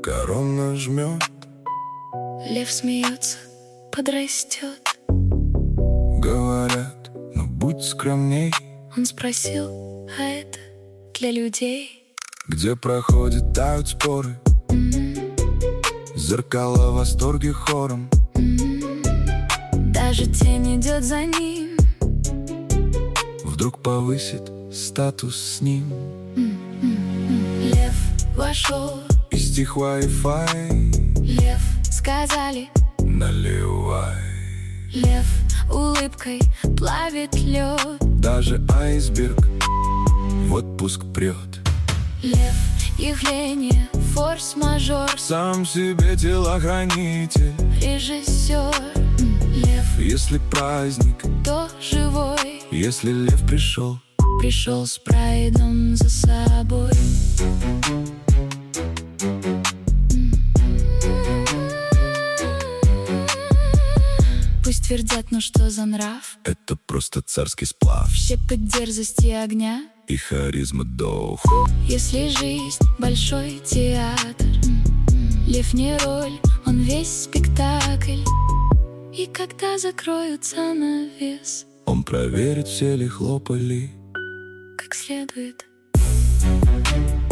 корона жмет. Лев смеется, подрастет. Говорят, ну будь скромней. Он спросил, а это для людей? Где проходят, тают споры, зеркала в восторге хором. Даже тень идет за ним. Вдруг повысит статус с ним. Лев вошел, И стих Wi-Fi лев, сказали. наливай. Лев улыбкой плавит лед. Даже айсберг в отпуск прет. Лев явление, форс-мажор, Сам себе телохранитель. режиссер. Лев, Если праздник, то живой, если лев пришел. пришел с прайдом за собой. Пусть твердят, ну что за нрав, Это просто царский сплав щепот дерзости огня. и харизма дух. Если жизнь большой театр, лев не роль, он весь спектакль. И когда закроют занавес, Он проверит, все ли хлопали. как следует.